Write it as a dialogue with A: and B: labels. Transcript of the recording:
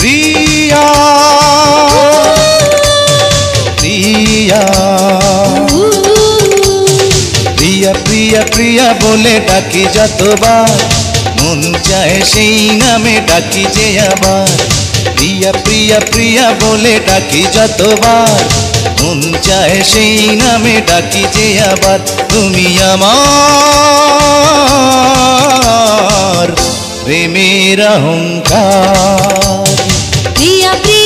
A: প্রিয়া প্রিয়া প্রিয়া প্রিয়া প্রিয়া বলে ডাকি যতবার মন চায় সেই নামে ডাকি যে আবার প্রিয়া প্রিয়া প্রিয়া বলে ডাকি যতবার মন চায় সেই নামে ডাকি যে আবার তুমি আমার প্রেমের অহংকার
B: প্রিয়া প্রিয়া